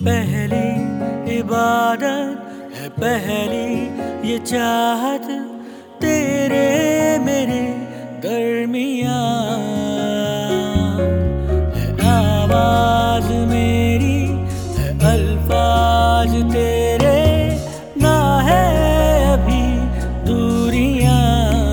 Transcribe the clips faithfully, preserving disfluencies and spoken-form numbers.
पहली इबादत है, पहली ये चाहत तेरे मेरे दरमियाँ है। आवाज मेरी है, अल्फाज तेरे, ना है अभी दूरियां।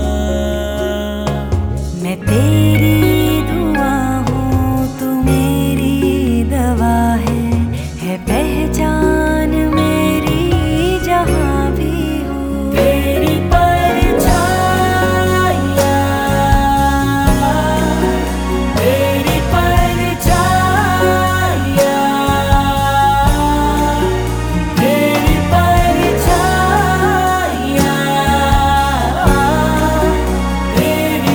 मैं तेरी दुआ हूँ, तू मेरी दवा है, है पहचान मेरी जहाँ भी हो। तेरी परछाइयाँ, तेरी परछाइयाँ, तेरी परछाइयाँ, तेरी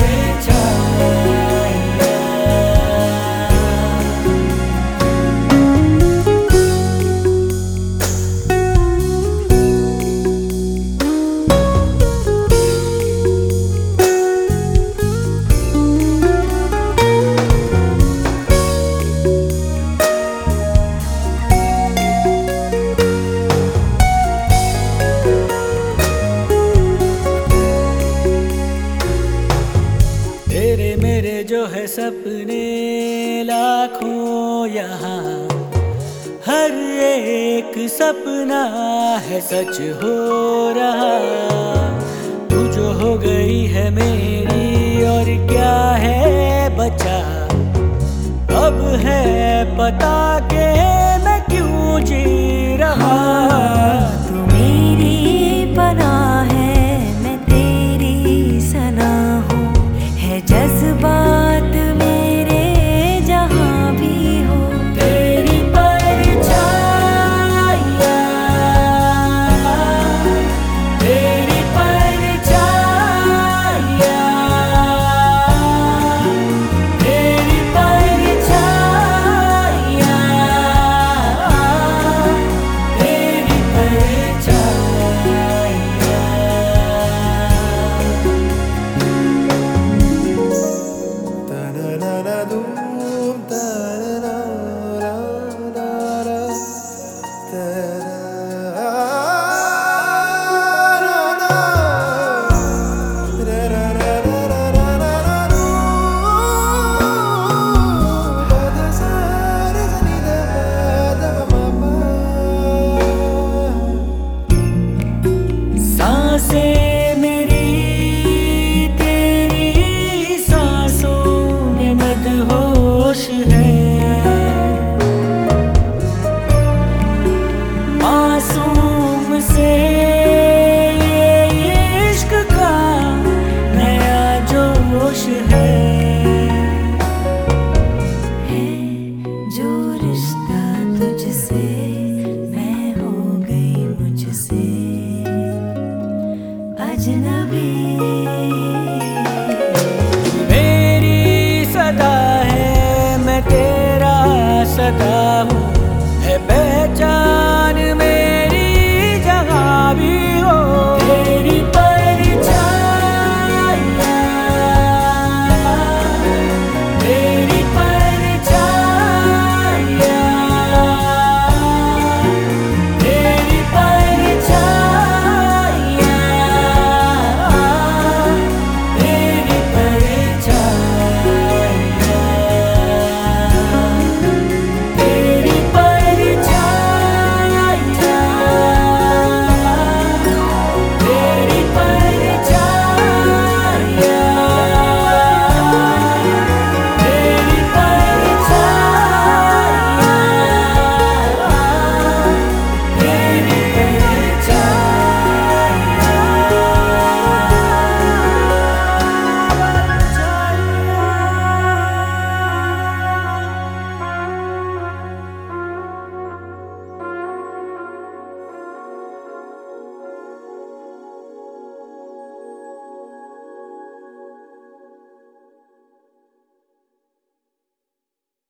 तेरे मेरे जो है सपने लाखों यहाँ, हर एक सपना है सच हो रहा। तू जो हो गई है मेरी, और क्या है बचा अब है पता के मैं क्यों जी रहा। तू मेरी पनाह है, मैं तेरी सना हूँ, है जज्बात मेरे जहाँ भी हो। तेरी परछाइयाँ, तेरी परछाइयाँ, तेरी परछाइयाँ, तेरी परछाइयाँ। सांसें मेरी तेरी सांसों में मदहोश है। मासूम से ये इश्क का नया जोश है।